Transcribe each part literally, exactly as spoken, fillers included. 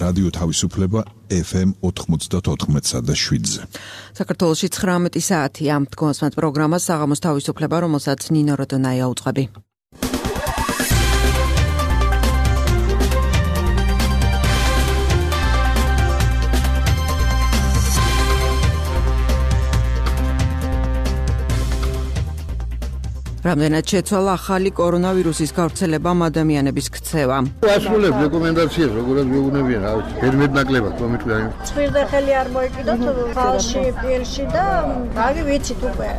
რადიო თავისუფლება ეფ ემ ოთხმოცდაოთხ და შვიდზე. საქართველოში ცხრამეტი საათია. თქვენს პროგრამას საღამოს თავისუფლება, რომელსაც ნინო როდონაია უწყები. რამდენად შეცვალა ახალი კორონავირუსის გავრცელებამ ადამიანების ქცევა. ასრულებ რეკომენდაციას, როგორად გეუბნებიან, რა ვიცი, ბედნაკლებად მომიტყვია. ცხვირდა ხელი არ მოიკიდოთ ხალში, პირში და რავი ვიცით უკვე.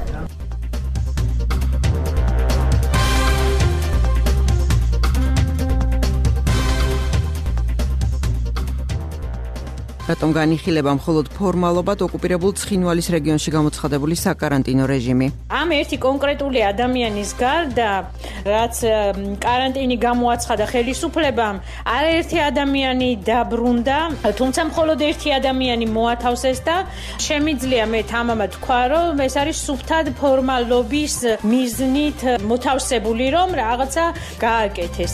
რატომ განიხილება მხოლოდ ფორმალობად ოკუპირებულ ცხინვალის რეგიონში გამოცხადებული საკარანტინო რეჟიმი? ამ ერთი კონკრეტული ადამიანის გარდა, რაც კარანტინი გამოაცხადა ხელისუფლებამ, არაერთი ადამიანი დაბრუნდა, თუმცა მხოლოდ ერთი ადამიანი მოათავსეს და შემიძლია მე თამამად თქვა, რომ ეს არის სუფთად ფორმალობის მიზნით მოთავსებული, რომ რაღაცა გააკეთეს.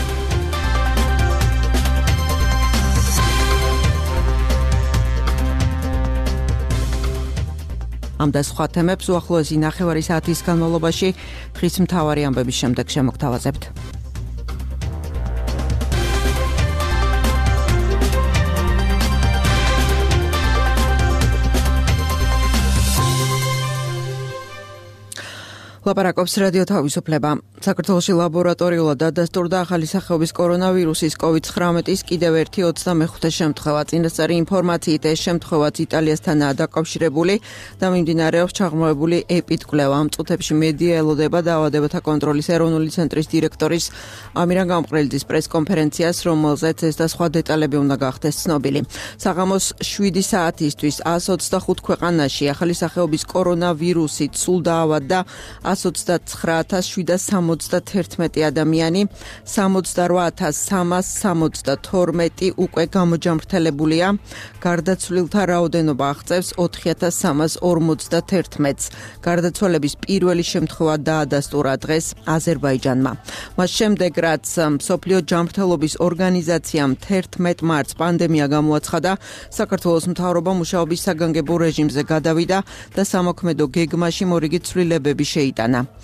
ამ და სხვა თემებს უახლოესი ნახევარი საათის განმავლობაში დღის მთავარი ამბების შემდეგ შემოგთავაზებთ. ლაპარაკობს რადიო თავისუფლება. საქართველოში ლაბორატორიულად დადასტურდა ახალი სახეობის კორონავირუსის კოვიდ ცხრამეტის კიდევ ერთი ოცდამეხუთე შემთხვევა. წინასწარი ინფორმაციით ეს შემთხვევაც იტალიასთანაა დაკავშირებული და მიმდინარეობს ჩაღრმავებული ეპიდკვლევა. ამ წუთებში მედია ელოდება დაავადებათა კონტროლის ეროვნული ცენტრის დირექტორის ამირან გამყრელიძის პრესკონფერენციას, რომელზეც ეს და სხვა დეტალები უნდა გახდეს ცნობილი. საღამოს შვიდი საათისთვის ას ოცდახუთ ქვეყანაში ახალი სახეობის კორონავირუსით სულ დაავადდა ას ოცდაცხრა ათას შვიდსათ სამოცდათერთმეტი ადამიანი, სამოცდარვა ათას სამას სამოცდათორმეტი უკვე გამოჯამრთელებულია, გარდაცვლილთა რაოდენობა აღწევს ოთხი ათას სამას ორმოცდათერთმეტს. გარდაცვალების პირველი შემთხვევა დაადასტურა დღეს აზერბაიჯანმა. მას შემდეგ, რაც მსოფლიო ჯამრთელობის ორგანიზაციამ თერთმეტ მარტს პანდემია გამოაცხადა, საქართველოს მთავრობა მუშაობის საგანგებო რეჟიმზე გადავიდა და სამოქმედო გეგმაში მორიგი ცვლილებები შეიტანა.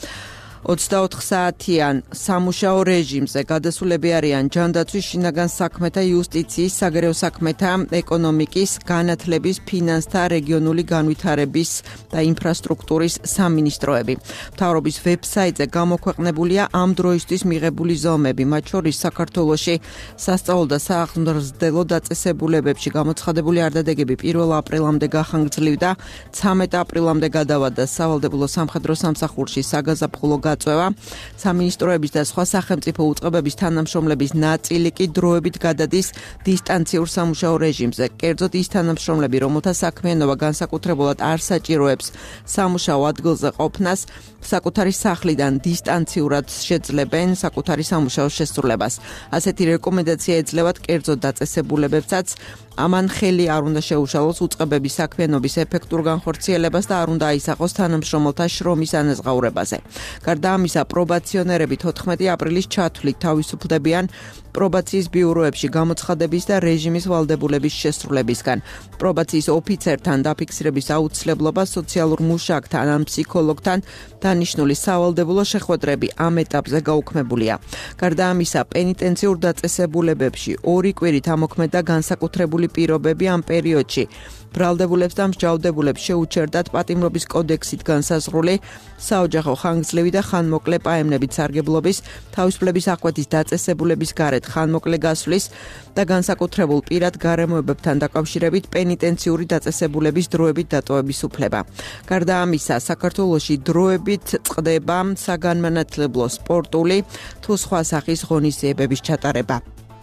ოცდაოთხ საათიან სამუშაო რეჟიმზე გადასულები არიან ჯანდაცვის, შინაგან საქმეთა, იუსტიციის, საგარეო საქმეთა, ეკონომიკის, განათლების, ფინანსთა, რეგიონული განვითარების და ინფრასტრუქტურის სამინისტროები. მთავრობის ვებსაიტზე გამოქვეყნებულია ამ დროისთვის მიღებული ზომები, მათ შორის საქართველოში სასწავლო და საახმძელო დაწესებულებებში გამოცხადებული არდადეგები პირველ აპრილამდე გახანგრძლივდა, ცამეტ აპრილამდე გადავადა სავალდებულო სამხედრო სამსახურში საგაზაფხულო გაწევა. სამინისტროების და სხვა სახელმწიფო უწყებების თანამშრომლების ნაწილი კი დროებით გადადის დისტანციურ სამუშაო რეჟიმზე. კერძოდ ის თანამშრომლები, რომელთა საქმიანობა განსაკუთრებულად არ საჭიროებს სამუშაო ადგილზე ყოფნას, საკუთარი სახლიდან დისტანციურად შეძლებენ საკუთარი სამუშაოს შესრულებას. ასეთი რეკომენდაცია ეძლევათ კერძოდ დაწესებულებებსაც. ამან ხელი არ უნდა შეუშალოს უწყებების საქმიანობის ეფექტურ განხორციელებას და არ უნდა აისახოს თანამშრომელთა შრომის ანაზღაურებაზე. გარდა ამისა, პრობაციონერები თოთხმეტი აპრილის ჩათვლით თავისუფლდებიან პრობაციის ბიუროებში გამოცხადების და რეჟიმის ვალდებულების შესრულებისგან. პრობაციის ოფიცერთან დაფიქსირების აუცილებლობა სოციალურ მუშაკთან ან ფსიქოლოგთან დანიშნული სავალდებულო შეხვედრები ამ ეტაპზე გაუქმებულია. გარდა ამისა, პენიტენციურ დაწესებულებებში ორი კვირით ამოქმედა განსაკუთრებული პირობები ამ პერიოდში. ბრალდებულებს და მსჯავრდებულებს შეუჩერდათ პატიმრობის კოდექსით განსაზღვრული საოჯახო ხანგრძლივი და ხანმოკლე პაემნებით სარგებლობის, თავისუფლების აღკვეთის დაწესებულების გარეთ ხანმოკლე გასვლის და განსაკუთრებულ პირად გარემოებებთან დაკავშირებით პენიტენციური დაწესებულების დროებით დატოვების უფლება. გარდა ამისა, საქართველოში დროებით წყდება საგანმანათლებლო, სპორტული თუ სხვა სახის ღონისძიებების ჩატარება.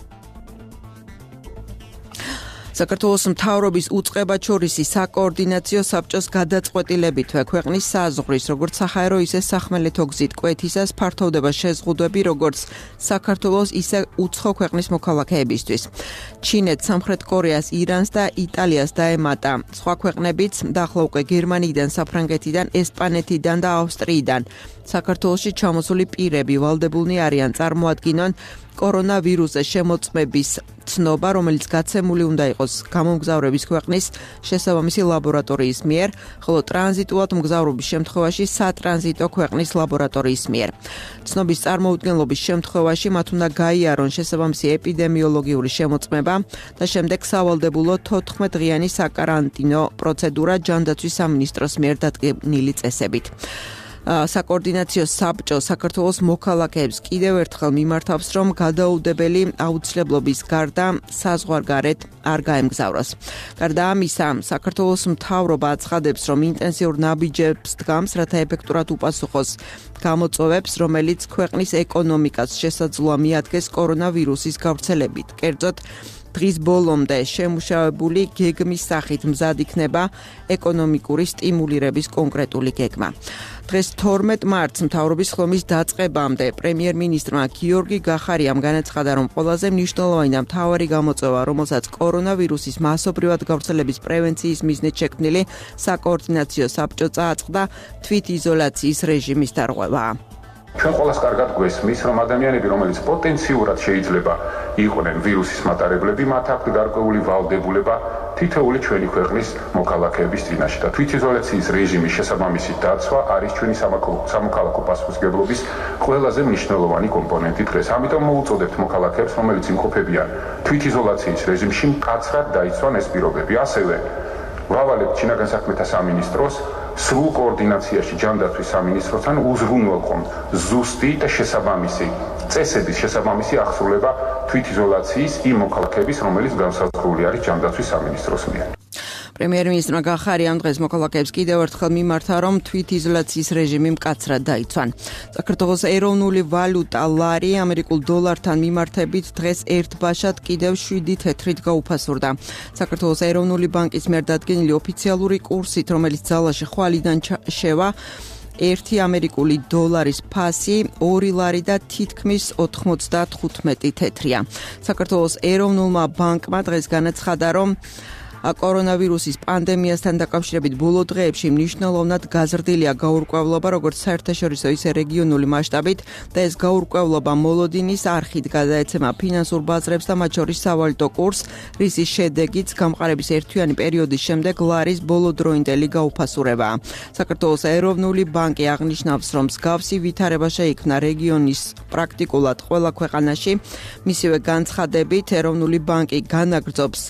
საქართველოს მთავრობის უწყებაჩორისი საკოორდინაციო საბჭოს გადაწყვეტილებითვე ქვეყნის საზღვრის, როგორც საჰაერო, ისე სახმელეთო გზით კვეთისას ფართოვდება შეზღუდვები, როგორც საქართველოს, ისე უცხო ქვეყნის მოქალაქეებისთვის. ჩინეთს, სამხრეთ კორეას, ირანს და იტალიას დაემატა. სხვა ქვეყნებიც დაახლა უკვე გერმანიიდან, საფრანგეთიდან, ესპანეთიდან და ავსტრიიდან. საქართველოში ჩამოსული პირები ვალდებულნი არიან წარმოადგინონ კორონავირუსზე შემოწმების ცნობა, რომელიც გაცემული უნდა იყოს გამომგზავრების ქვეყნის შესაბამისი ლაბორატორიის მიერ, ხოლო ტრანზიტულად მგზავრობის შემთხვევაში სატრანზიტო ქვეყნის ლაბორატორიის მიერ. ცნობის წარმოუდგენლობის შემთხვევაში მათ უნდა გაიარონ შესაბამისი ეპიდემიოლოგიური შემოწმება და შემდეგ სავალდებულო თოთხმეტ-დღიანი საკარანტინო პროცედურა ჯანდაცვის სამინისტროს მიერ დადგენილი წესებით. საკოორდინაციო საბჭო საქართველოს მოქალაქეებს კიდევ ერთხელ მიმართავს, რომ გადაუდებელი აუცილებლობის გარდა საზღვარგარეთ არ გაემგზავროს. გარდა ამისა, საქართველოს მთავრობა აცხადებს, რომ ინტენსიურ ნაბიჯებს დგამს, რათა ეფექტურად უპასუხოს გამოწვევებს, რომელიც ქვეყნის ეკონომიკას შესაძლოა მიადგეს კორონავირუსის გავრცელებით. კერძოდ, დღის ბოლომდე შემუშავებული გეგმის სახით მზად იქნება ეკონომიკური სტიმულირების კონკრეტული გეგმა. დღეს თორმეტ მარტს მთავრობის ხლომის დაწყებამდე პრემიერ-მინისტრმა გიორგი გახარიამ განაცხადა, რომ ყველაზე მნიშვნელოვანი და მთავარი გამოწვევა, რომელსაც კორონავირუსის მასობრივად გავრცელების პრევენციის მიზნით შექმნილი საკოორდინაციო საბჭო წააწყდა, თვითიზოლაციის რეჟიმის დარღვევაა. ჩვენ ყველას კარგად გვესმის, რომ ადამიანები, რომელიც პოტენციურად შეიძლება იყვნენ ვირუსის მატარებლები, მათ აქვთ გარკვეული ვალდებულება თითოეული ჩვენი ქვეყნის მოქალაქეების წინაშე და თვითიზოლაციის რეჟიმის შესაბამისი დაცვა არის ჩვენი სამოქალაქო პასუხისმგებლობის ყველაზე მნიშვნელოვანი კომპონენტი დღეს. ამიტომ მოუწოდებთ მოქალაქეებს, რომელიც იმყოფებიან თვითიზოლაციის რეჟიმში, მკაცრად დაიცვან ეს პირობები. ასევე ვავალებთ შინაგან საქმეთა სამინისტროს სრულ კოორდინაციაში ჯანდაცვის სამინისტროსთან უზრუნველყო ზუსტი და შესაბამისი წესების შესაბამისი აღსრულება თვითიზოლაციის იმ მოქალაქეების, რომელიც განსაზღვრული არის ჯანდაცვის სამინისტროს მიერ. პრემიერ-მინისტრმა გახარიამ დღეს მოქალაქეებს კიდევ ერთხელ მიმართა, რომ თვითიზოლაციის რეჟიმი მკაცრად დაიცვან. საქართველოს ეროვნული ვალუტა ლარი ამერიკულ დოლართან მიმართებით დღეს ერთბაშად კიდევ შვიდი თეთრით გაუფასურდა. საქართველოს ეროვნული ბანკის მიერ დადგენილი ოფიციალური კურსით, რომელიც ძალაში ხვალიდან შევა, ერთი ამერიკული დოლარის ფასი ორი ლარი და თითქმის ოთხმოცდათხუთმეტი თეთრია. საქართველოს ეროვნულმა ბანკმა დღეს განაცხადა, რომ კორონავირუსის პანდემიასთან დაკავშირებით ბოლო დღეებში მნიშვნელოვნად გაზრდილია გაურკვევლობა როგორც საერთაშორისო, ისე რეგიონული მასშტაბით და ეს გაურკვევლობა მოლოდინის არხით გადაეცემა ფინანსურ ბაზრებს და მათ შორის სავალუტო კურსს, რისის შედეგიც გამყარების ერთთვიანი პერიოდის შემდეგ ლარის ბოლოდროინდელი გაუფასურებაა. საქართველოს ეროვნული ბანკი აღნიშნავს, რომ მსგავსი ვითარება შეიქმნა რეგიონის პრაქტიკულად ყველა ქვეყანაში. მისივე განცხადებით, ეროვნული ბანკი განაგრძობს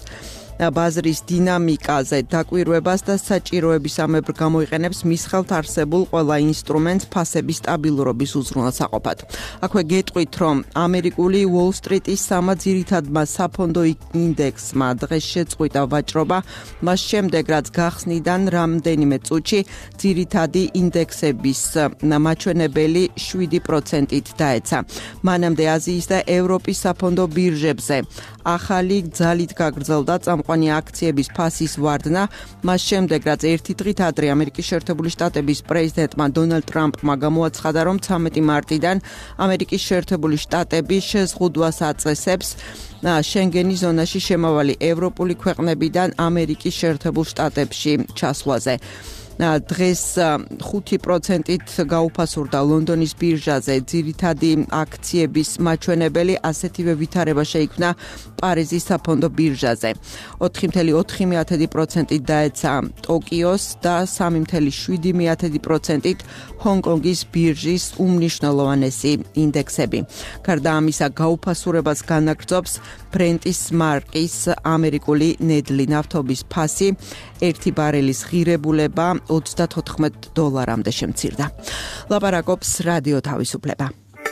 ბაზრის დინამიკაზე დაკვირვებას და საჭიროებისამებრ გამოიყენებს მის ხელთ არსებულ ყველა ინსტრუმენტს ფასების სტაბილურობის უზრუნველსაყოფად. აქვე გეტყვით, რომ ამერიკული უოლ-სტრიტის სამა ძირითადმა საფონდო ინდექსმა დღეს შეწყვიტა ვაჭრობა, მას შემდეგ, რაც გახსნიდან რამდენიმე წუთში ძირითადი ინდექსების მაჩვენებელი შვიდი პროცენტით დაეცა. მანამდე აზიის და ევროპის საფონდო ბირჟებზე ახალი ძალით გაგრძელდა წამყვანი აქციების ფასის ვარდნა, მას შემდეგ, რაც ერთი დღით ადრე ამერიკის შეერთებული შტატების პრეზიდენტმა დონალდ ტრამპმა გამოაცხადა, რომ ცამეტი მარტიდან ამერიკის შეერთებული შტატები შეზღუდვას აწესებს შენგენის ზონაში შემავალი ევროპული ქვეყნებიდან ამერიკის შეერთებულ შტატებში ჩასვლაზე. დღეს ხუთი პროცენტით გაუფასურდა ლონდონის ბირჟაზე ძირითადი აქციების მაჩვენებელი, ასეთივე ვითარება შეიქმნა პარიზის საფონდო ბირჟაზე. ოთხი კoma ოთხი პროცენტით დაეცა ტოკიოს და სამი კoma შვიდი პროცენტით ჰონგ-კონგის ბირჟის უმნიშვნელოვანესი ინდექსები. გარდა ამისა, გაუფასურებას განაგრძობს ბრენტის მარკის ამერიკული ნედლი ნავთობის ფასი, ერთი ბარელის ღირებულება ოცდათოთხმეტ დოლარამდე შემცირდა. ლაპარაკობს რადიო თავისუფლება.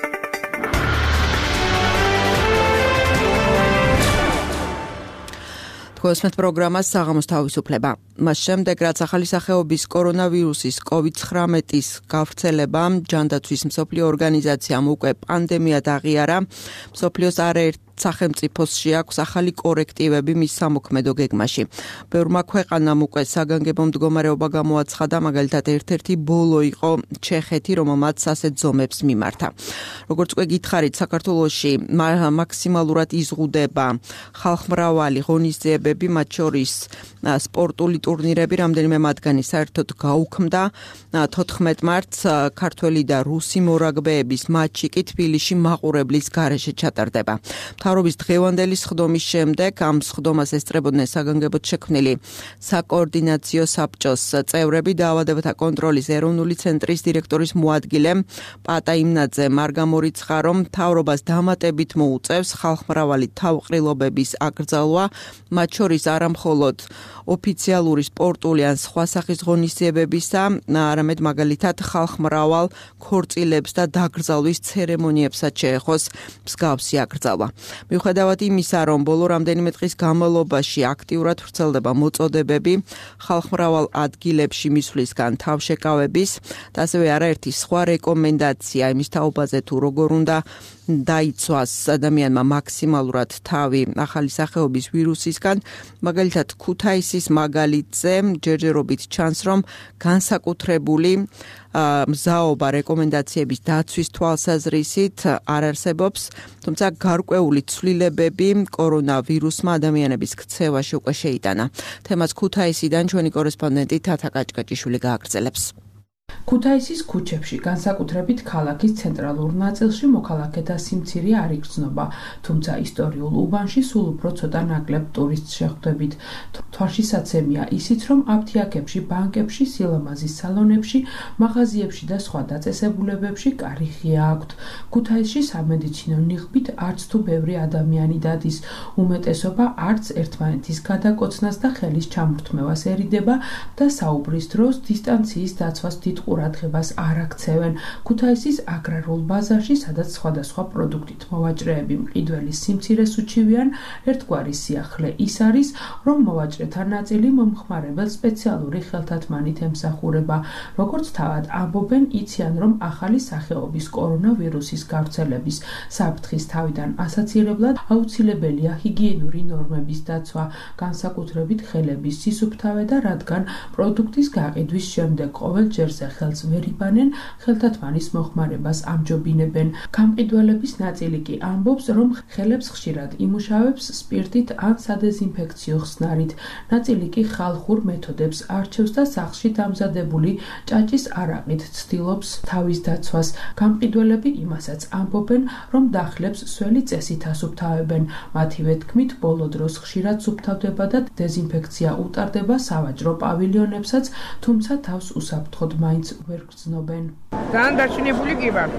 თქვენს პროგრამას საღამოს თავისუფლება. მას შემდეგ, რაც ახალი სახეობის კორონავირუსის კოვიდ ცხრამეტის გავრცელებამ ჯანდაცვის მსოფლიო ორგანიზაციამ უკვე პანდემია აღიარა, მსოფლიოს არაერთ სახელმწიფოსში აქვს ახალი კორექტივები მის სამოქმედო გეგმაში. ბევრმა ქვეყანამ უკვე საგანგებო მდგომარეობა გამოაცხადა, მაგალითად ერთ-ერთი ბოლო იყო ჩეხეთი, რომელმაც ასეთ ზომებს მიმართა. როგორც უკვე გითხარით, საქართველოში მაქსიმალურად იზღუდება ხალხმრავალი ღონისძიებები, მათ შორის სპორტული ტურნირები, რამდენიმე მათგანი საერთოდ გაუქმდა. თოთხმეტ მარტს ქართველი და რუსი მორაგბეების მატჩი კი თბილისში მაყურებლის გარეშე ჩატარდება. მთავრობის დღევანდელი სხდომის შემდეგ ამ სხდომას ესწრებოდნენ საგანგებოდ შექმნილი საკოორდინაციო საბჭოს წევრები. დაავადებათა კონტროლის ეროვნული ცენტრის დირექტორის მოადგილე პატა იმნაძემ არ გამორიცხა, რომ მთავრობას დამატებით მოუწევს ხალხმრავალი თავყრილობების აკრძალვა, მათ შორის არა მხოლოდ ოფიციალური სპორტული ან სხვა სახის ღონისძიებებისა, არამედ მაგალითად ხალხმრავალ ქორწილებს და დაკრძალვის ცერემონიებსაც შეეხოს მსგავსი აკრძალვა. მიუხედავად იმისა, რომ ბოლო რამდენიმე დღის განმავლობაში აქტიურად ვრცელდება მოწოდებები ხალხმრავალ ადგილებში მისვლისგან თავშეკავების და ასევე არაერთი სხვა რეკომენდაცია იმის თაობაზე თუ როგორ უნდა დაიცვას ადამიანმა მაქსიმალურად თავი ახალი სახეობის ვირუსისგან, მაგალითად ქუთაისის მაგალითზე ჯერჯერობით ჩანს, რომ განსაკუთრებული მზაობა რეკომენდაციების დაცვის თვალსაზრისით არ არსებობს, თუმცა გარკვეული ცვლილებები კორონავირუსმა ადამიანების ქცევაში უკვე შეიტანა. თემას ქუთაისიდან ჩვენი კორესპონდენტი თათა კაჭკაჭიშვილი გააგრძელებს. ქუთაისის ქუჩებში, განსაკუთრებით ქალაქის ცენტრალურ ნაწილში მოქალაქეთა სიმცირე არ იგრძნობა, თუმცა ისტორიულ უბანში სულ უფრო ცოტა ნაკლებ ტურისტს შეხვდებით. თვალშისაცემია ისიც, რომ აფთიაქებში, ბანკებში, სილამაზის სალონებში, მაღაზიებში და სხვა დაწესებულებებში კარი ღია აქვთ. ქუთაისში სამედიცინო ნიღბით არც თუ ბევრი ადამიანი დადის, უმეტესობა არც ერთმანეთის გადაკოცნას და ხელის ჩამორთმევას ერიდება და საუბრის დროს დისტანციის დაცვას დიდ ყურადღებას არ აქცევენ. ქუთაისის აგრარულ ბაზარში, სადაც სხვადასხვა პროდუქტით მოვაჭრეები მყიდველის სიმცირეს უჩივიან, ერთგვარი სიახლე ის არის, რომ მოვაჭრეთა ნაწილი მომხმარებელს სპეციალური ხელთათმანით ემსახურება. როგორც თავად ამბობენ, იციან, რომ ახალი სახეობის კორონავირუსის გავრცელების საფრთხის თავიდან ასაცილებლად აუცილებელია ჰიგიენური ნორმების დაცვა, განსაკუთრებით ხელების სისუფთავე და რადგან პროდუქტის გაყიდვის შემდეგ ყოველჯერზე ხელს ვერ იბანენ, ხელთათმანის მოხმარებას ამჯობინებენ. გამყიდველების ნაწილი კი ამბობს, რომ ხელებს ხშირად იმუშავებს სპირტით ან სადეზინფექციო ხსნარით. ნაწილი კი ხალხურ მეთოდებს არჩევს და სახლში დამზადებული ჭაჭის არაყით ცდილობს თავის დაცვას. გამყიდველები იმასაც ამბობენ, რომ დახლებს სველი წესით ასუფთავებენ. მათივე თქმით, ბოლო დროს ხშირად სუფთავდება და დეზინფექცია უტარდება სავაჭრო პავილიონებსაც, თუმცა თავს უსაფრთხოდ მაინც ვერ გრძნობენ. ძალიან დარჩენებული კი ვარ.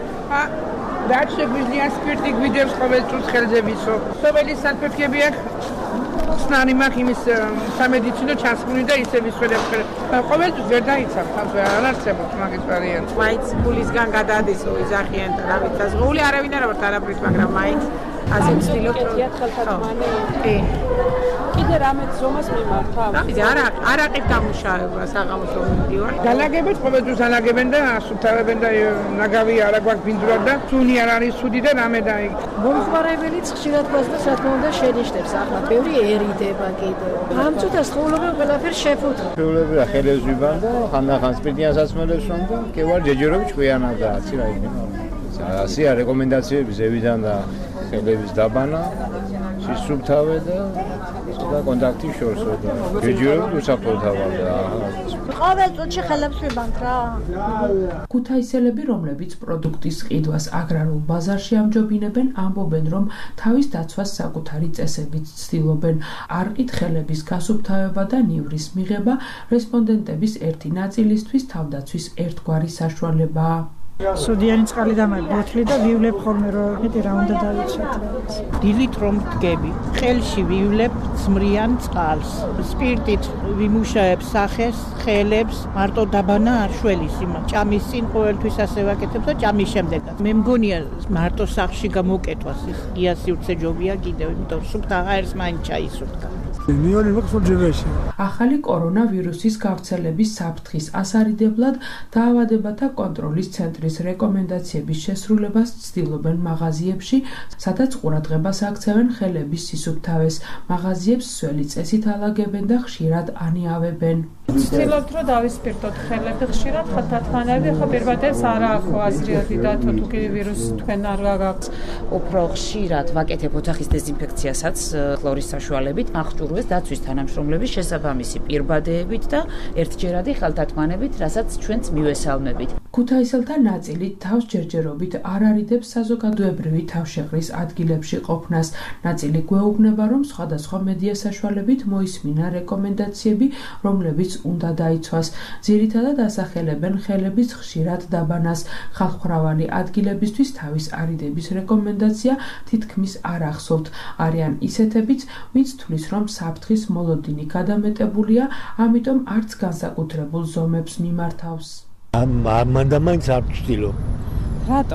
რაც შეგვიძლია სპირტი გვიძებს ყოველ წუთს ხელზე ვისო. სოფელი სანფეთქები აქ ხსნარი მაქვს იმის სამედიცინო ჩასხმული და ისე ვისვენებ. ყოველ წუთს ვერ დაიცავ, თავს არ არსებობს მაგის ვარიანტი. მაინც გულისგან გადადის ოიზახიან და რა ვიცი, ზღული არავინ არ ვართ არაფრით, მაგრამ მაინც ასე ვცდილობ რომ ხელთათმანი. კი. კიდე რამე ზომას მიმართავ. არა, არ აყიდ დამუშავება საღამოსო მიდივარ. განაგებენ ყოველ დროს ანაგებენ და ასუფთავებენ და ნაგავი არა გვაქვს ბინძურად და სუნი არ არის სუდი და რამე და მომხმარებელიც ხშირად გვასწრებს, რა თქმა უნდა, შენიშნებს ახლა ბევრიერიდება კიდევ. ამ წუთას ცხოვრობენ ყველაფერს შეფუთრებს. ჩვეულებრივ ხელებს ვიბან და ხანდახან სპირტიან სასმელებს ვამ და კი ვარ ჯეჯერობით ჭკვიანად და აცი რა იქნება. ასია რეკომენდაციები ზევიდან და ხელების დაბანა, სისუფთავე და და კონტაქტი შორსო და ჯეჯერობით უსაფრთხოდ ავალდა. ყოველ წუთში ხელებს ვიბანთ რა. ქუთაისელები, რომლებიც პროდუქტის ყიდვას აგრარულ ბაზარში ამჯობინებენ, ამბობენ, რომ თავის დაცვას საკუთარი წესებით ცდილობენ. არყით ხელების გასუფთავება და ნივრის მიღება რესპონდენტების ერთი ნაწილისთვის თავდაცვის ერთგვარი საშუალებაა. სუდიანი წყალი დამაგბოთლი და ვივლებ ხოლმე რომ მეტი რა უნდა დავიცვათ. დილით რომ დგები, ხელში ვივლებ ძმრიან წყალს. სპირტით ვიმუშავებ სახეს, ხელებს, მარტო დაბანა არ შველის იმას. ჭამის წინ ყოველთვის ასე ვაკეთებ და ჭამის შემდეგაც. მე მგონია მარტო სახლში გამოკეთვას ის ღია სივრცე ჯობია კიდევ, იმიტომ სუფთა აერს მაინც ჩაისუფთა. ახალი კორონავირუსის გავრცელების საფრთხის ასარიდებლად დაავადებათა კონტროლის ცენტრის რეკომენდაციების შესრულებას ცდილობენ მაღაზიებში, სადაც ყურადღებას აქცევენ ხელების სისუფთავეს. მაღაზიებს სველი წესით ალაგებენ და ხშირად ანიავებენ. ვცდილობთ რომ დავისპირტოთ ხელები ხშირად ხელთათმანები, ხო პირბადებს არ აქვს აზრიათი და თუ კი ვირუსი თქვენ არ გაქვს. უფრო ხშირად ვაკეთებ ოთახის დეზინფექციასაც ხლორის საშუალებით, აღჭურვებ აირჩიეს დაცვის თანამშრომლების შესაბამისი პირბადეებით და ერთჯერადი ხელთათმანებით, რასაც ჩვენც მივესალმებით. ქუთაისელთა ნაწილი თავს ჯერჯერობით არ არიდებს საზოგადოებრივი თავშეყრის ადგილებში ყოფნას. ნაწილი გვეუბნება, რომ სხვადასხვა მედია საშუალებით მოისმინა რეკომენდაციები, რომლებიც უნდა დაიცვას. ძირითადად ასახელებენ ხელების ხშირად დაბანას. ხალხმრავალი ადგილებისთვის თავის არიდების რეკომენდაცია თითქმის არ ახსოვთ. არიან ისეთებიც, ვინც თვლის, რომ საფრთხის მოლოდინი გადამეტებულია, ამიტომ არც განსაკუთრებულ ზომებს მიმართავს. მანდამაინც არ ვწtildeო. რატო?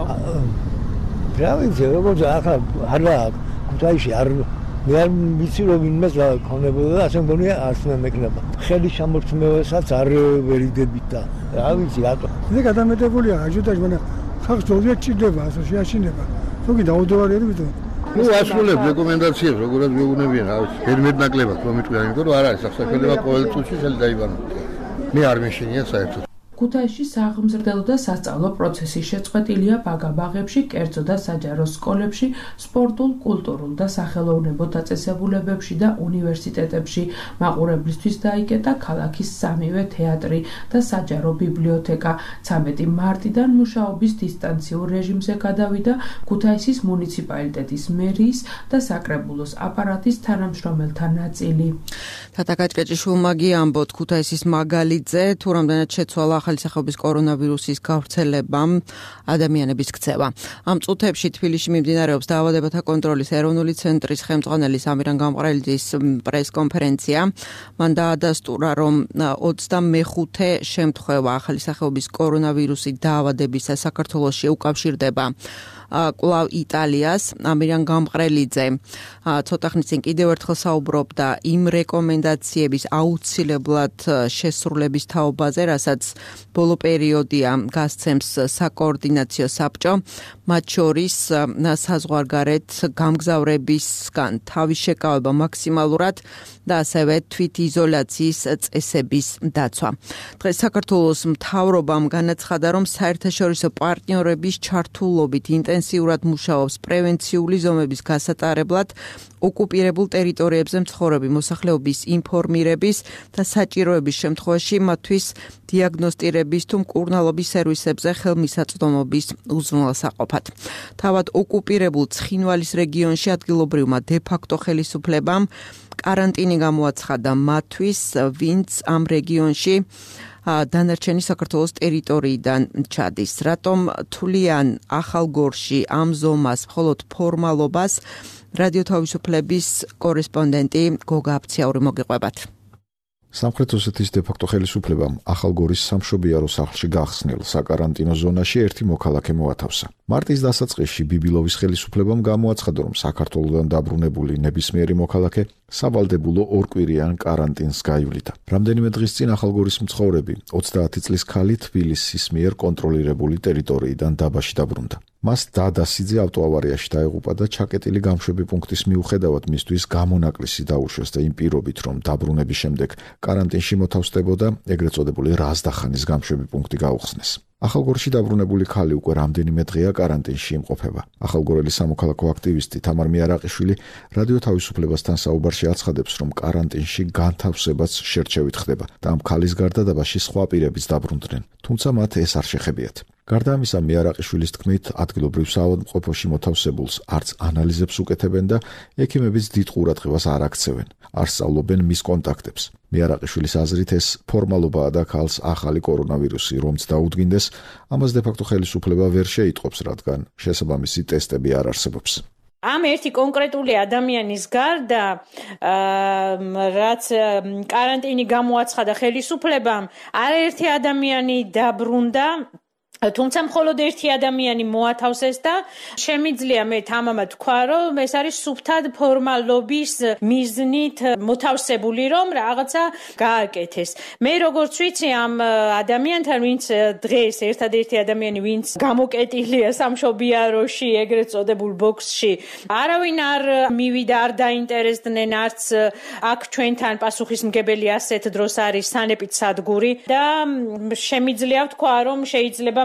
რა ვიცი, როგორც ახლა არა ქუთაისში არ მე არ ვიცი რომ იმას ქონებოდა, ასე მგონია არც მე მეკნება. ხელი შემორჩმევასაც არ ვერიდებით და რა ვიცი რატო. მე გადამეტებულია აჯუტაჟ მან ხალხს ძოლიად ჭირდება, ასე შეაშინება. თუკი დაუდოვარიერი ვიდო. ნუ ასრულებ რეკომენდაციებს, როგორად მეუბნებიან, რა ვიცი, ფერმერ ნაკლებად რომ მიტყვია, იმიტომ რომ არ არის აღსაქმედება ყოველ წუთში შეიძლება დაიბანო. მე არ მეშინია საერთოდ. ქუთაისში საღმზრდელო და სასწავლო პროცესი შეწყვეტილია ბაგა-ბაღებში, კერძო და საჯარო სკოლებში, სპორტულ, კულტურულ და სახელოვნებო დაწესებულებებში და უნივერსიტეტებში. მაყურებლისთვის დაიკეტა ქალაქის სამივე თეატრი და საჯარო ბიბლიოთეკა. ცამეტი მარტიდან მუშაობის დისტანციურ რეჟიმზე გადავიდა ქუთაისის მუნიციპალიტეტის მერიის და საკრებულოს აპარატის თანამშრომელთა ნაწილი. თათა კაჭკაჭიშვილმა გიამბოთ ქუთაისის მაგალიძე, თუ რამდენად შეცვალა ახალი სახეობის კორონავირუსის გავრცელებამ ადამიანების ქცევა. ამ წუთებში თბილისში მიმდინარეობს დაავადებათა კონტროლის ეროვნული ცენტრის ხელმძღვანელი ამირან გამყრელიძის პრესკონფერენცია. მან დაადასტურა, რომ ოცდამეხუთე შემთხვევა ახალი სახეობის კორონავირუსი დაავადებისა საქართველოში უკავშირდება კვლავ იტალიას. ამირან გამყრელიძე ცოტა ხნის წინ კიდევ ერთხელ საუბრობდა იმ რეკომენდაციების აუცილებლად შესრულების თაობაზე, რასაც ბოლო პერიოდია გასცემს საკოორდინაციო საბჭო, მათ შორის საზღვარგარეთ გამგზავრებისგან თავის შეკავება მაქსიმალურად და ასევე თვითიზოლაციის წესების დაცვა. დღეს საქართველოს მთავრობამ განაცხადა, რომ საერთაშორისო პარტნიორების ჩართულობით ინტენსიურად მუშაობს პრევენციული ზომების გასატარებლად ოკუპირებულ ტერიტორიებზე მცხოვრები მოსახლეობის ინფორმირების და საჭიროების შემთხვევაში მათთვის დიაგნოსტირების თუ მკურნალობის სერვისებზე ხელმისაწვდომობის უზრუნველსაყოფად. თავად ოკუპირებულ ცხინვალის რეგიონში ადგილობრივმა დე-ფაქტო ხელისუფლებამ კარანტინი გამოაცხადა მათთვის, ვინც ამ რეგიონში დანარჩენი საქართველოს ტერიტორიიდან ჩადის. რატომ თვლიან ახალგორში ამ ზომას მხოლოდ ფორმალობას, რადიო თავისუფლების კორესპონდენტი გოგა აფციაური მოგიყვებათ. სამხრეთ ოსეთის დე-ფაქტო ხელისუფლებამ ახალგორის სამშობიარო სახლში გახსნილ საკარანტინო ზონაში ერთი მოქალაქე მოათავსა. მარტის დასაწყისში ბიბილოვის ხელისუფლებამ გამოაცხადა, რომ საქართველოსდან დაბრუნებული ნებისმიერი მოქალაქე სავალდებულო ორკვირიან კარანტინს გაივლიდა. რამდენიმე დღის წინ ახალგორის მცხოვრები ოცდაათი წლის ქალი თბილისის მიერ კონტროლირებული ტერიტორიიდან დაბაში დაბრუნდა. მას დადასიძე ავტოავარიაში დაეღუპა და ჩაკეტილი გამშვები პუნქტის მიუხედავად მისთვის გამონაკლისი დაუშვეს და იმ პირობით, რომ დაბრუნების შემდეგ კარანტინში მოთავსდებოდა, ეგრეთ წოდებული რაზდახანის გამშვები პუნქტი გაუხსნეს. ახალგორში დაბრუნებული ქალი უკვე რამდენიმე დღეა კარანტინში იმყოფება. ახალგორელი სამოქალაქო აქტივისტი თამარ მიარაყიშვილი რადიო თავისუფლებასთან საუბარში აცხადებს, რომ კარანტინში განთავსებაც შერჩევით ხდება და ამ ქალის გარდა დაბაში სხვა პირებიც დაბრუნდნენ, თუმცა მათ ეს არ შეხებიათ. გარდა ამისა, მიარაყიშვილის თქმით, ადგილობრივ საავადმყოფოში მოთავსებულს არც ანალიზებს უკეთებენ და ექიმებიც დიდ ყურადღებას არ აქცევენ, არ სწავლობენ მის კონტაქტებს. მიარაყიშვილის აზრით ეს ფორმალობაა და ქალს ახალი კორონავირუსი რომც დაუდგინდეს, ამას დე-ფაქტო ხელისუფლება ვერ შეიტყობს, რადგან შესაბამისი ტესტები არ არსებობს. ამ ერთი კონკრეტული ადამიანის გარდა, რაც კარანტინი გამოაცხადა ხელისუფლებამ, არაერთი ადამიანი დაბრუნდა, თუმცა მხოლოდ ერთი ადამიანი მოათავსეს და შემიძლია მე თამამად თქვა, რომ ეს არის სუფთად ფორმალობის მიზნით მოთავსებული, რომ რაღაცა გააკეთეს. მე როგორც ვიცი, ამ ადამიანთან, ვინც დღეს ერთადერთი ადამიანი, ვინც გამოკეტილია სამშობიაროში, ეგრეთ წოდებულ ბოქსში, არავინ არ მივიდა, არ დაინტერესდნენ, არც აქ ჩვენთან პასუხისმგებელი ასეთ დროს არის სანეპით სადგური და შემიძლია ვთქვა, რომ შეიძლება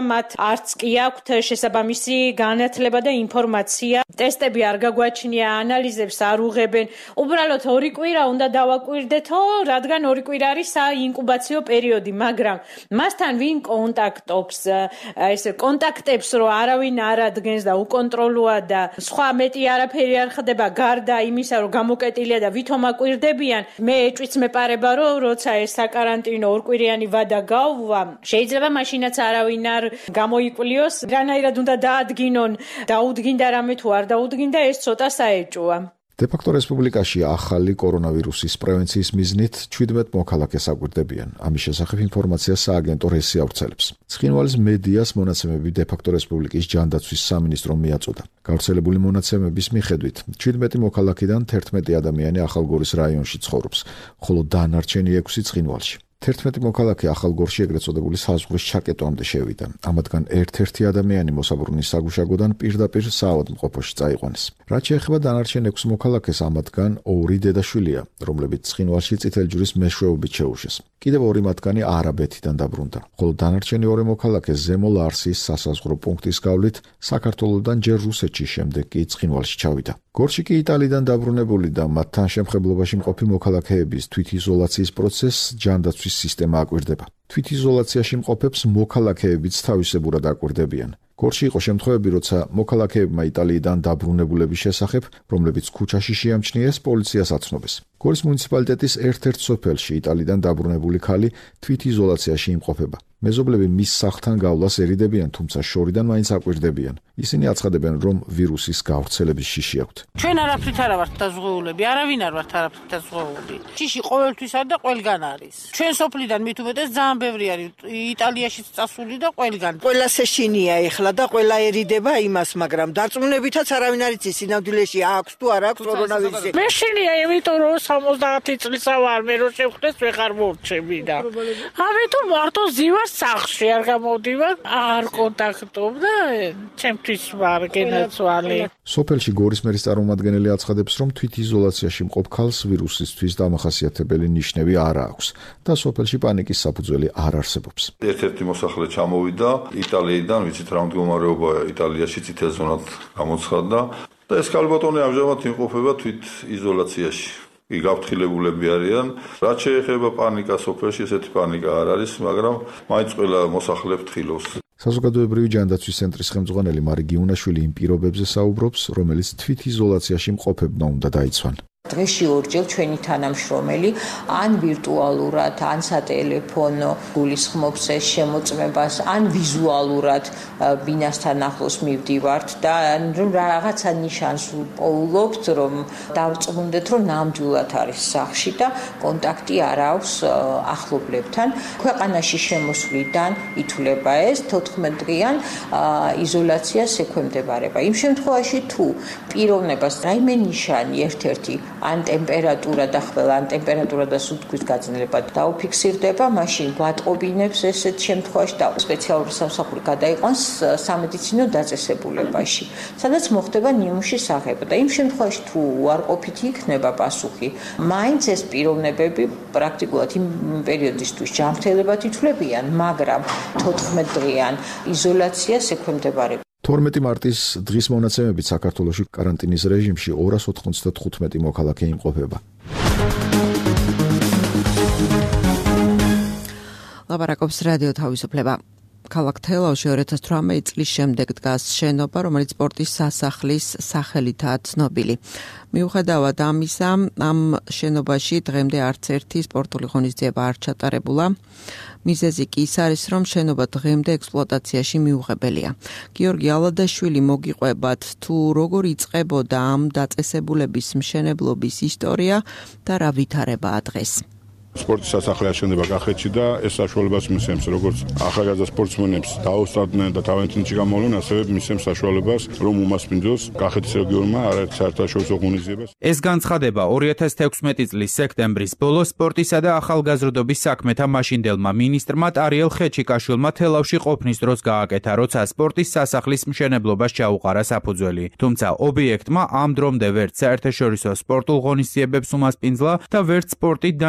მათ არც კი აქვთ შესაბამისი განათლება და ინფორმაცია. ტესტები არ გაგვაჩნია, ანალიზებს არ უღებენ. უბრალოდ ორი კვირა უნდა დავაკვირდეთო, რადგან ორი კვირა არის საინკუბაციო პერიოდი, მაგრამ მასთან ვინ კონტაქტობს, ესე კონტაქტებს რო არავინ არ ადგენს და უკონტროლოა და სხვა მეტი არაფერი არ ხდება გარდა იმისა, რომ გამოკეტილია და ვითომ აკვირდებიან. მე ეჭვიც მეპარება, რომ როცა ეს საკარანტინო ორკვირიანი ვადა გავვა, შეიძლება მაშინაც არავინ არ გამოიკვლიოს, რანაირად უნდა დაადგინონ, დაუდგინდა რამე თუ არ დაუდგინდა, ეს ცოტა საეჭვოა. დე-ფაქტო რესპუბლიკაში ახალი კორონავირუსის პრევენციის მიზნით ჩვიდმეტ მოქალაქეს აკვირდებიან. ამის შესახებ ინფორმაციას სააგენტო რესი ავრცელებს. ცხინვალის მედიას მონაცემები დე-ფაქტო რესპუბლიკის ჯანდაცვის სამინისტრომ მიაწოდა. გავრცელებული მონაცემების მიხედვით, ჩვიდმეტი მოქალაქიდან თერთმეტი ადამიანი ახალგორის რაიონში ცხოვრობს, ხოლო დანარჩენი ექვსი ცხინვალში. თერთმეტი მოქალაქე ახალგორში ეგრეთ წოდებული საზღვრის ჩაკეტვამდე შევიდა. ამათგან ერთ-ერთი ადამიანი მოსაბრუნის საგუშაგოდან პირდაპირ საავადმყოფოში წაიყვანეს. რაც შეეხება დანარჩენ ექვს მოქალაქეს, ამათგან ორი დედაშვილია, რომლებიც ცხინვალში წითელი ჯვრის მეშვეობით შეურჩეს. კიდევ ორი მათგანი არაბეთიდან დაბრუნდა, ხოლო დანარჩენი ორი მოქალაქე ზემო ლარსის სასაზღვრო პუნქტის გავლით საქართველოსდან ჯერ რუსეთში, შემდეგ კი ცხინვალში ჩავიდა. გორში კი იტალიიდან დაბრუნებული და მათთან შემხებლობაში მყოფი მოქალაქეების თვითიზოლაციის პროცესს ჯანდაცვის სისტემა აკვირდება. თვითიზოლაციაში მყოფებს მოქალაქეებიც თავისებურად აკვირდებიან. გორში იყო შემთხვევები, როცა მოქალაქეებმა იტალიიდან დაბრუნებულების შესახებ, რომლებიც ქუჩაში შეამჩნიეს, პოლიციას აცნობეს. გორის მუნიციპალიტეტის ერთ-ერთ სოფელში იტალიიდან დაბრუნებული ქალი თვითიზოლაციაში იმყოფება. მეზობლები მის სახლთან გავლას ერიდებიან, თუმცა შორიდან მაინც აკვირდებიან. ისინი აცხადებენ, რომ ვირუსის გავრცელების შიში აქვთ. ჩვენ არაფრით არ ვართ დაზღვეულები, არავინ არ ვართ არაფრით დაზღვეული. შიში ყოველთვის არ და ყველგან არის. ჩვენ სოფლიდან მით უმეტეს ძალიან ბევრი არის იტალიაშიც წასული და ყველგან. ყველა შეშინია ეხლა და ყველაერიდება იმას, მაგრამ დარწმუნებითაც არავინ არ იცის სინამდვილეში აქვს თუ არ აქვს კორონავირუსი. მე შინია, იმიტომ რომ სამოცდაათი წლისა ვარ, მე რო შევხვდეს ვეღარ მორჩები და ამიტომ მარტო ზივარ სახლში არ გამოვდივარ, არ კონტაქტობ და ჩემთვის ვარ გენაცვალე. სოფელში გორის მერის წარმომადგენელი აცხადებს, რომ თვითიზოლაციაში მყოფ ქალს ვირუსისთვის დამახასიათებელი ნიშნები არ აქვს და სოფელში პანიკის საფუძველი არ არსებობს. ერთ-ერთი მოსახლე ჩამოვიდა იტალიიდან, ვიცით რა მდგომარეობა იტალიაში წითელ ზონად გამოცხადდა და ეს ქალბატონი ამჟამად იმყოფება თვითიზოლაციაში. კი გაფრთხილებულები არიან. რაც შეეხება პანიკა სოფელში, ესეთი პანიკა არ არის, მაგრამ მაინც ყველა მოსახლე ფრთხილობს. საზოგადოებრივი ჯანდაცვის ცენტრის ხელმძღვანელი მარი გიუნაშვილი იმ პირობებზე საუბრობს, რომელიც თვითიზოლაციაში მყოფებმა უნდა დაიცვან. დღეში ორჯერ ჩვენი თანამშრომელი ან ვირტუალურად, ან სატელეფონო გულისხმობს ეს შემოწმებას, ან ვიზუალურად ბინასთან ახლოს მივდივართ და რაღაცა ნიშანს პოულობთ, რომ დავწმუნდეთ, რომ ნამდვილად არის სახლში და კონტაქტი არ აქვს ახლობლებთან. ქვეყანაში შემოსვლიდან ითვლება ეს თოთხმეტდღიან იზოლაციას ექვემდებარება. იმ შემთხვევაში თუ პიროვნებას რაიმე ნიშანი ერთ-ერთი ან ტემპერატურა და ხველა ან ტემპერატურა და სუნთქვის გაძლება დაუფიქსირდება, მაშინ გვატყობინებს ესეთ შემთხვევაში და სპეციალური სამსახური გადაიყვანს სამედიცინო დაწესებულებაში, სადაც მოხდება ნიმუშის აღება და იმ შემთხვევაში თუ უარყოფითი იქნება პასუხი, მაინც ეს პიროვნებები პრაქტიკულად იმ პერიოდისთვის ჯანმრთელებად ითვლებიან, მაგრამ თოთხმეტდღიან იზოლაციას ექვემდებარება. თორმეტი მარტის დღის მონაცემებით საქართველოში კარანტინის რეჟიმში ორას ოთხმოცდათხუთმეტი მოქალაქე იმყოფება. ლაპარაკობს რადიო თავისუფლება. ქალაქ თელავში ორი ათას თვრამეტი წლის შემდეგ დგას შენობა, რომელიც სპორტის სასახლის სახელითაა ცნობილი. მიუხედავად ამისა, ამ შენობაში დღემდე არც ერთი სპორტული ღონისძიება არ ჩატარებულა. მიზეზი კი ის არის, რომ შენობა დღემდე ექსპლუატაციაში მიუღებელია. გიორგი ალადაშვილი მოგიყვებათ, თუ როგორ იწყებოდა ამ დაწესებულების მშენებლობის ისტორია და რა ვითარებაა დღეს. სპორტის სასახლე აშენდება კახეთში და ეს საშუალებას მისცემს როგორც ახალგაზრდა სპორტსმენებს დაუსწრდნენ და თავენთინში გამოვლენ, ასევე მისცემს საშუალებას, რომ უმასპინძლოს კახეთის რეგიონმა არაერთ საერთაშორისო ღონისძიებას. ეს განცხადება ორი ათას თექვსმეტი წლის სექტემბრის ბოლოს სპორტისა და ახალგაზრდობის საქმეთა მაშინდელმა მინისტრმა ტარიელ ხეჩიკაშვილმა თელავში ყოფნის დროს გააკეთა, როცა სპორტის სასახლის მშენებლობას ჩაუყარა საფუძველი. თუმცა ობიექტმა ამ დრომდე ვერც საერთაშორისო სპორტულ ღონისძიებებს უმასპინძლა და ვერც სპორტით დაინტერესებული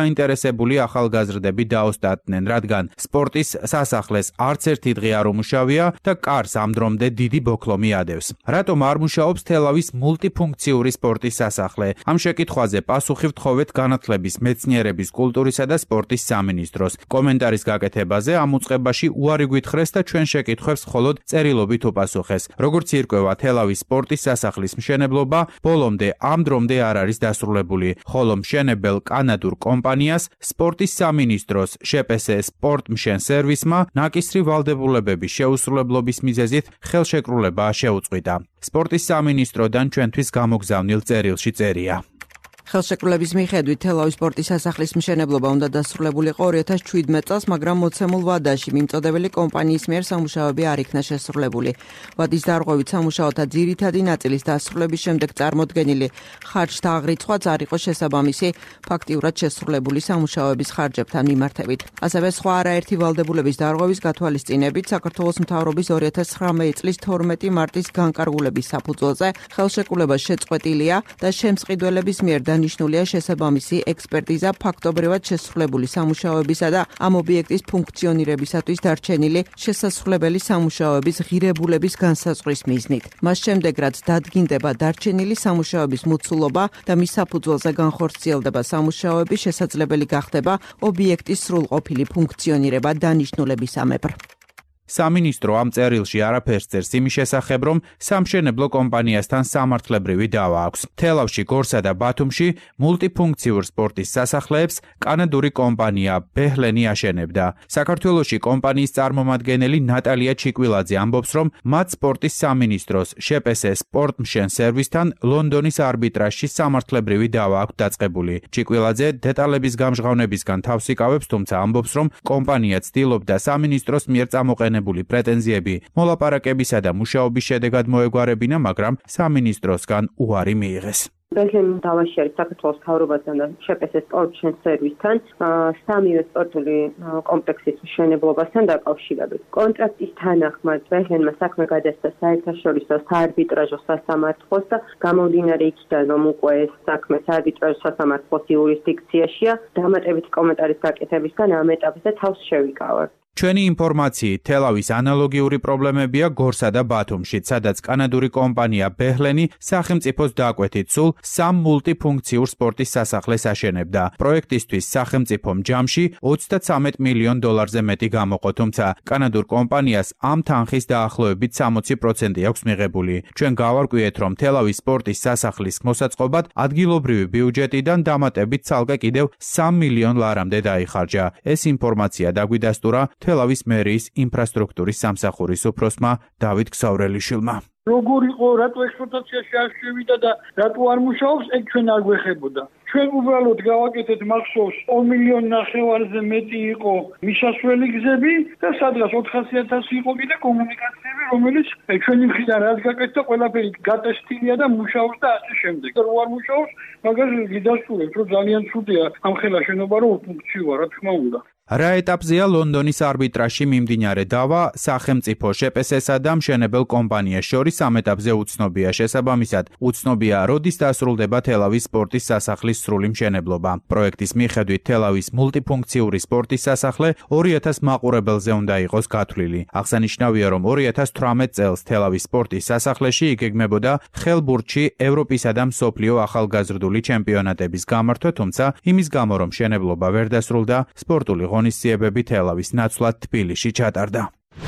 მიტაცებული ახალგაზრდები დაოსტატნენ, რადგან სპორტის სასახლეს არც ერთი დღე არ უმუშავია და კარს ამ დრომდე დიდი ბოქლომი ადევს. რატომ არ მუშაობს თელავის მულტიფუნქციური სპორტის სასახლე? ამ შეკითხვაზე პასუხი ვთხოვეთ განათლების, მეცნიერების, კულტურისა და სპორტის სამინისტროს. კომენტარის გაკეთებაზე ამ უწყებაში უარი გვითხრეს და ჩვენ შეკითხვებს მხოლოდ წერილობით უპასუხეს. როგორც ირკვევა, თელავის სპორტის სასახლის მშენებლობა ბოლომდე ამ დრომდე არ არის დასრულებული, ხოლო მშენებელ კანადურ კომპანიას სპორტის სამინისტროს შპს სპორტმშენ სერვისმა ნაკისრი ვალდებულებების შეუსრულებლობის მიზეზით ხელშეკრულება შეუწყვიტა. სპორტის სამინისტროდან ჩვენთვის გამოგზავნილ წერილში წერია. ხელშეკრულების მიხედვით თელავის სპორტის სასახლის მშენებლობა უნდა დასრულებულიყო ორი ათას შვიდმეტ წელს, მაგრამ მოცემულ ვადაში მიმწოდებელი კომპანიის მიერ სამუშაოები არ იქნა შესრულებული. ვადის დარღვევით სამუშაოთა ძირითადი ნაწილის დასრულების შემდეგ წარმოდგენილი ხარჯთა აღრიცხვაც არ იყო შესაბამისი ფაქტიურად შესრულებული სამუშაოების ხარჯებთან მიმართებით. ასევე სხვა არაერთი ვალდებულების დარღვევის გათვალისწინებით საქართველოს მთავრობის ორი ათას ცხრამეტი წლის თორმეტი მარტის განკარგულების საფუძველზე ხელშეკრულება შეწყვეტილია და შემსყიდველების მიერ ნიშნულია შესაბამისი ექსპერტიზა ფაქტობრივად შესრულებული სამუშაოებისა და ამ ობიექტის ფუნქციონირებისათვის დარჩენილი შესასრულებელი სამუშაოების ღირებულების განსაზღვრის მიზნით. მას შემდეგ, რაც დადგინდება დარჩენილი სამუშაოების მოცულობა და მის საფუძველზე განხორციელდება სამუშაოები, შესაძლებელი გახდება ობიექტის სრულყოფილი ფუნქციონირება დანიშნულებისამებრ. სამინისტრო ამ წერილში არაფერს წერს იმის შესახებ, რომ სამშენებლო კომპანიასთან სამართლებრივი დავა აქვს. თელავში, გორსა და ბათუმში მულტიფუნქციურ სპორტის სასახლეებს კანადური კომპანია ბეჰლენი აშენებდა. საქართველოში კომპანიის წარმომადგენელი ნატალია ჩიკვილაძე ამბობს, რომ მათ სპორტის სამინისტროს შპს სპორტმშენ სერვისთან ლონდონის არბიტრაჟში სამართლებრივი დავა აქვს დაწყებული. ჩიკვილაძე დეტალების გამჟღავნებისგან თავს იკავებს, თუმცა ამბობს, რომ კომპანია ცდილობდა სამინისტროს მიერ წამოყენებული პრეტენზიები მოლაპარაკებისა და მუშაობის შედეგად მოეგვარებინა, მაგრამ სამინისტროსგან უარი მიიღეს. ბეჰლენი დავაში არის საქართველოს მთავრობასთან და შპს სპორტმშენ სერვისთან სამივე სპორტული კომპლექსის მშენებლობასთან დაკავშირებით. კონტრაქტის თანახმად ბეჰლენმა საქმე გადასცა საერთაშორისო საარბიტრაჟო სასამართლოს და გამომდინარე იქიდან, რომ უკვე ეს საქმე საარბიტრაჟო სასამართლოს იურისდიქციაშია, დამატებითი კომენტარის გაკეთებისგან ამ ეტაპზე თავს შევიკავარ. ჩვენი ინფორმაციით, თელავის ანალოგიური პრობლემებია გორსა და ბათუმში, სადაც კანადური კომპანია ბეჰლენი სახელმწიფოს დაკვეთით სულ სამ მულტიფუნქციურ სპორტის სასახლეს აშენებდა. პროექტისთვის სახელმწიფომ ჯამში ოცდათვრამეტ მილიონ დოლარზე მეტი გამოყო, თუმცა კანადურ კომპანიას ამ თანხის დაახლოებით სამოცი პროცენტი აქვს მიღებული. ჩვენ გავარკვიეთ, რომ თელავის სპორტის სასახლის მოსაწყობად ადგილობრივი ბიუჯეტიდან დამატებით ცალკე კიდევ სამ მილიონ ლარამდე დაიხარჯა. ეს ინფორმაცია დაგვიდასტურა თელავის მერიის ინფრასტრუქტურის სამსახურის უფროსმა დავით ქსავრელიშვილმა. როგორ იყო, რატო ექსპლუატაციაში არ შევიდა და რატო არ მუშაობს, ეგ ჩვენ არ გვეხებოდა. ჩვენ უბრალოდ გავაკეთეთ მახსოვს ორ მილიონ ნახევარზე მეტი იყო მისასვლელი გზები და სადღაც ოთხასი ათასი იყო კიდე კომუნიკაციები, რომელიც ჩვენი მხრიდან რაც გაკეთდა, ყველაფერი გატესტილია და მუშაობს და ასე შემდეგ. რო არ მუშაობს, მაგას გიდასტურებთ, რომ ძალიან ცუდია ამ ხელა შენობა რო უფუნქციოა, რა თქმა უნდა. რა ეტაპზეა ლონდონის არბიტრაჟში მიმდინარე დავა, სახელმწიფო შპს-სა და მშენებელ კომპანიას შორის ამ ეტაპზე უცნობია. შესაბამისად, უცნობია, როდის დასრულდება თელავის სპორტის სასახლის სრული მშენებლობა. პროექტის მიხედვით თელავის მულტიფუნქციური სპორტის სასახლე ორი ათას მაყურებელზე უნდა იყოს გათვლილი. აღსანიშნავია, რომ ორი ათას თვრამეტ წელს თელავის სპორტის სასახლეში იგეგმებოდა ხელბურთში ევროპისა და მსოფლიო ახალგაზრდული ჩემპიონატების გამართვა, თუმცა იმის გამო, რომ მშენებლობა ვერ დასრულდა, სპორტული ღონისძიებები თელავის ნაცვლად თბილისში ჩატარდა.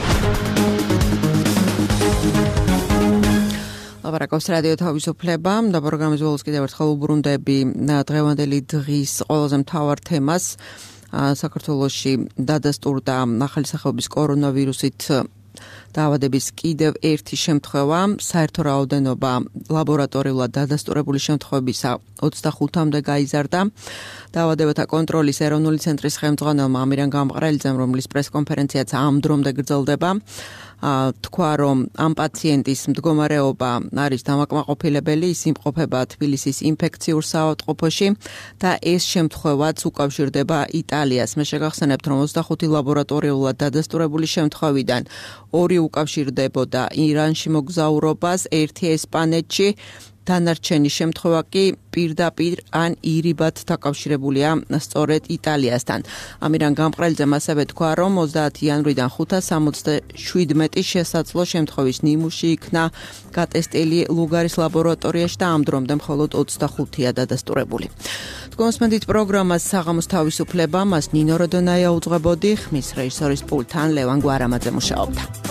ლაპარაკობს რადიო თავისუფლება და პროგრამის ბოლოს კიდევ ერთხელ უბრუნდები დღევანდელი დღის ყველაზე მთავარ თემას. საქართველოში დადასტურდა ახალი სახეობის კორონავირუსით დაავადების კიდევ ერთი შემთხვევა, საერთო რაოდენობა ლაბორატორიულად დადასტურებული შემთხვევებისა ოცდახუთამდე გაიზარდა. დაავადებათა კონტროლის ეროვნული ცენტრის ხელმძღვანელმა ამირან გამყრელიძემ, რომლის პრესკონფერენციაც ამ დრომდე გრძელდება, თქვა, რომ ამ პაციენტის მდგომარეობა არის დამაკმაყოფილებელი, ის იმყოფება თბილისის ინფექციურ საავადმყოფოში და ეს შემთხვევაც უკავშირდება იტალიას. მე შეგახსენებთ, რომ ოცდახუთი ლაბორატორიულად დადასტურებული შემთხვევიდან ორი უკავშირდებოდა ირანში მოგზაურობას, ერთი ესპანეთში დანარჩენი შემთხვევა კი პირდაპირ ან ირიბად დაკავშირებულია სწორედ იტალიასთან. ამირან გამყრელიძემ ასევე თქვა, რომ ოცდაათი იანვრიდან ხუთას ოცდაშვიდმეტი შესაძლო შემთხვევის ნიმუში იქნა გატესტილი ლუგარის ლაბორატორიაში და ამ დრომდე მხოლოდ ოცდახუთია დადასტურებული. თქვენსმენდით პროგრამას საღამოს თავისუფლება, მას ნინო როდონაია უძღვებოდი, ხმის რეჟისორის პულტთან ლევან გვარამაძე მუშაობდა.